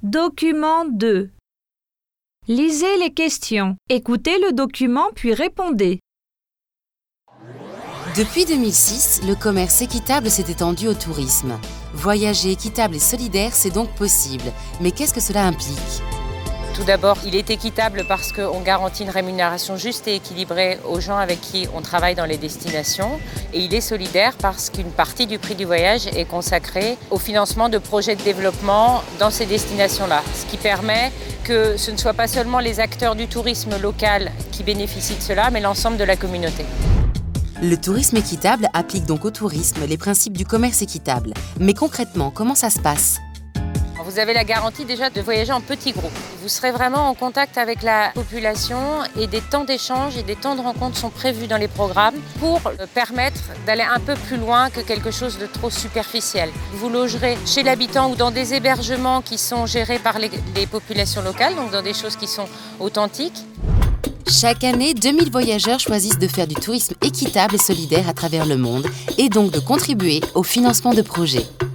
Document 2. Lisez les questions. Écoutez le document puis répondez. Depuis 2006, le commerce équitable s'est étendu au tourisme. Voyager équitable et solidaire, c'est donc possible. Mais qu'est-ce que cela implique ? Tout d'abord, il est équitable parce qu'on garantit une rémunération juste et équilibrée aux gens avec qui on travaille dans les destinations. Et il est solidaire parce qu'une partie du prix du voyage est consacrée au financement de projets de développement dans ces destinations-là. Ce qui permet que ce ne soit pas seulement les acteurs du tourisme local qui bénéficient de cela, mais l'ensemble de la communauté. Le tourisme équitable applique donc au tourisme les principes du commerce équitable. Mais concrètement, comment ça se passe ? Vous avez la garantie déjà de voyager en petits groupes. Vous serez vraiment en contact avec la population et des temps d'échange et des temps de rencontre sont prévus dans les programmes pour permettre d'aller un peu plus loin que quelque chose de trop superficiel. Vous logerez chez l'habitant ou dans des hébergements qui sont gérés par les populations locales, donc dans des choses qui sont authentiques. Chaque année, 2000 voyageurs choisissent de faire du tourisme équitable et solidaire à travers le monde et donc de contribuer au financement de projets.